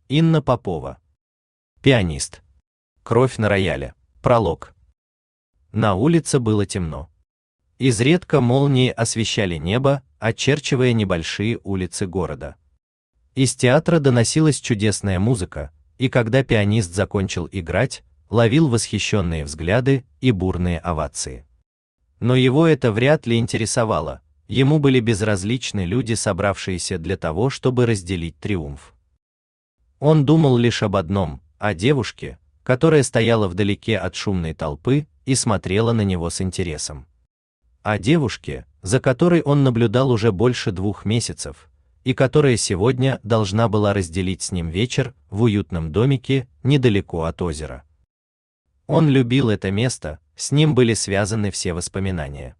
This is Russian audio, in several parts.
Инна Попова. Пианист. Кровь на рояле. Пролог. На улице было темно. Изредка молнии освещали небо, очерчивая небольшие улицы города. Из театра доносилась чудесная музыка, и когда пианист закончил играть, ловил восхищенные взгляды и бурные овации. Но его это вряд ли интересовало, ему были безразличны люди, собравшиеся для того, чтобы разделить триумф. Он думал лишь об одном, о девушке, которая стояла вдалеке от шумной толпы и смотрела на него с интересом. О девушке, за которой он наблюдал уже больше 2 месяцев, и которая сегодня должна была разделить с ним вечер в уютном домике недалеко от озера. Он любил это место, с ним были связаны все воспоминания.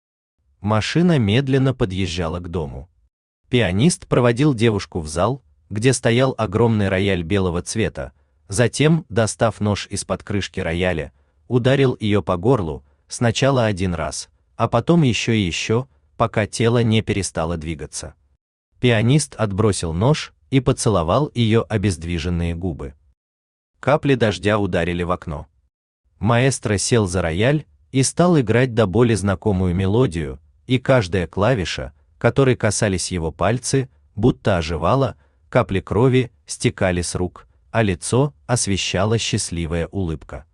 Машина медленно подъезжала к дому. Пианист проводил девушку в зал, где стоял огромный рояль белого цвета, затем, достав нож из-под крышки рояля, ударил ее по горлу, сначала 1 раз, а потом еще и еще, пока тело не перестало двигаться. Пианист отбросил нож и поцеловал ее обездвиженные губы. Капли дождя ударили в окно. Маэстро сел за рояль и стал играть до боли знакомую мелодию, и каждая клавиша, которой касались его пальцы, будто оживала, капли крови стекали с рук, а лицо освещала счастливая улыбка.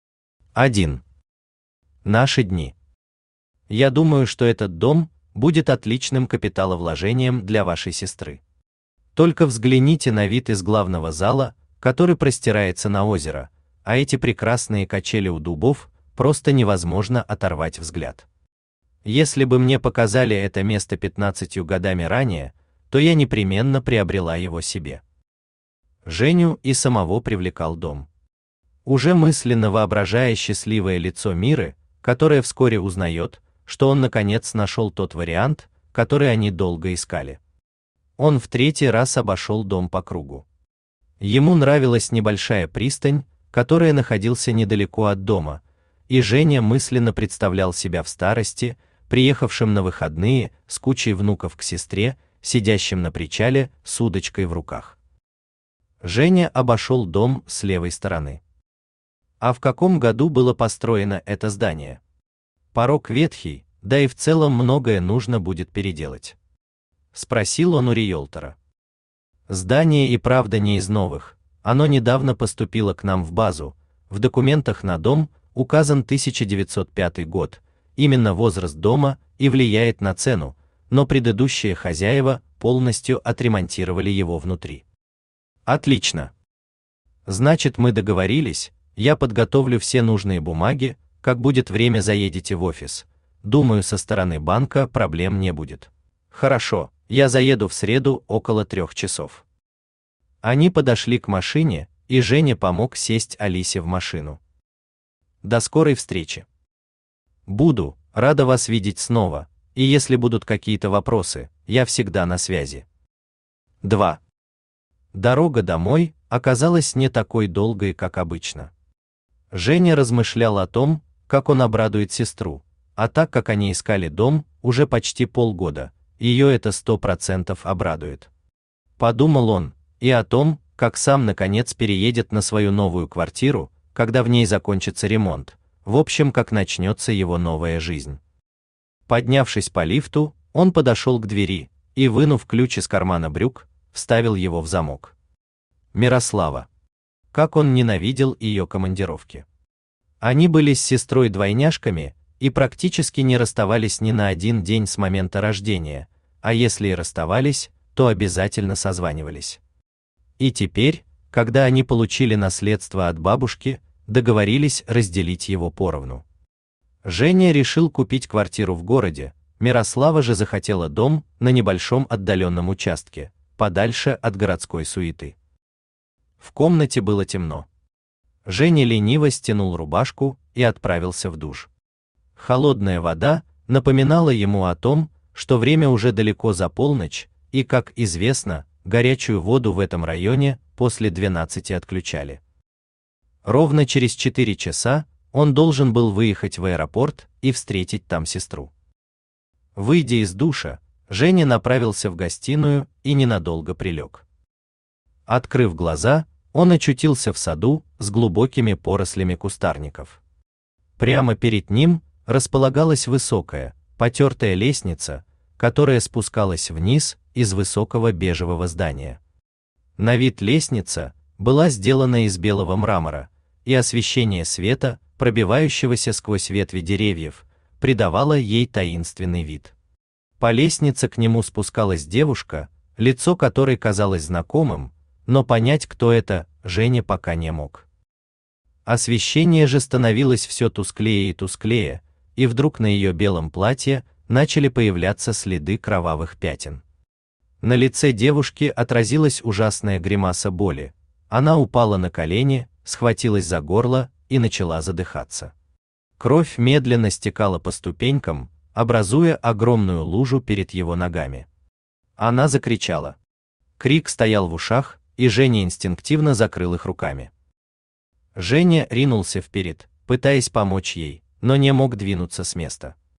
1. Наши дни. Я думаю, что этот дом будет отличным капиталовложением для вашей сестры. Только взгляните на вид из главного зала, который простирается на озеро, а эти прекрасные качели у дубов просто невозможно оторвать взгляд. Если бы мне показали это место 15 годами ранее, то я непременно приобрела его себе. Женю и самого привлекал дом. Уже мысленно воображая счастливое лицо Миры, которая вскоре узнает, что он наконец нашел тот вариант, который они долго искали. Он в 3-й раз обошел дом по кругу. Ему нравилась небольшая пристань, которая находился недалеко от дома, и Женя мысленно представлял себя в старости, приехавшим на выходные с кучей внуков к сестре, сидящим на причале с удочкой в руках. Женя обошел дом с левой стороны. А в каком году было построено это здание? Порог ветхий, да и в целом многое нужно будет переделать. Спросил он у риэлтора. Здание и правда не из новых, оно недавно поступило к нам в базу, в документах на дом указан 1905 год, именно возраст дома и влияет на цену, но предыдущие хозяева полностью отремонтировали его внутри. Отлично. Значит, мы договорились, я подготовлю все нужные бумаги, как будет время заедете в офис. Думаю, со стороны банка проблем не будет. Хорошо, я заеду в среду около 3 часов. Они подошли к машине, и Женя помог сесть Алисе в машину. До скорой встречи. Буду рада вас видеть снова, и если будут какие-то вопросы, я всегда на связи. 2. Дорога домой оказалась не такой долгой, как обычно. Женя размышлял о том, как он обрадует сестру, а так как они искали дом уже почти полгода, ее это 100% обрадует. Подумал он и о том, как сам наконец переедет на свою новую квартиру, когда в ней закончится ремонт, в общем, как начнется его новая жизнь. Поднявшись по лифту, он подошел к двери и, вынув ключ из кармана брюк, вставил его в замок. Мирослава. Как он ненавидел ее командировки. Они были с сестрой двойняшками и практически не расставались ни на 1 день с момента рождения, а если и расставались, то обязательно созванивались. И теперь, когда они получили наследство от бабушки, договорились разделить его поровну. Женя решил купить квартиру в городе, Мирослава же захотела дом на небольшом отдаленном участке, подальше от городской суеты. В комнате было темно. Женя лениво стянул рубашку и отправился в душ. Холодная вода напоминала ему о том, что время уже далеко за полночь, и, как известно, горячую воду в этом районе после 12 отключали. Ровно через 4 часа он должен был выехать в аэропорт и встретить там сестру. Выйдя из душа, Женя направился в гостиную и ненадолго прилег. Открыв глаза, он очутился в саду с глубокими порослями кустарников. Прямо перед ним располагалась высокая, потертая лестница, которая спускалась вниз из высокого бежевого здания. На вид лестница была сделана из белого мрамора, и освещение света, пробивающегося сквозь ветви деревьев, придавало ей таинственный вид. По лестнице к нему спускалась девушка, лицо которой казалось знакомым, но понять, кто это, Женя пока не мог. Освещение же становилось все тусклее и тусклее, и вдруг на ее белом платье начали появляться следы кровавых пятен. На лице девушки отразилась ужасная гримаса боли. Она упала на колени, схватилась за горло и начала задыхаться. Кровь медленно стекала по ступенькам, образуя огромную лужу перед его ногами. Она закричала. Крик стоял в ушах, и Женя инстинктивно закрыл их руками. Женя ринулся вперед, пытаясь помочь ей, но не мог двинуться с места.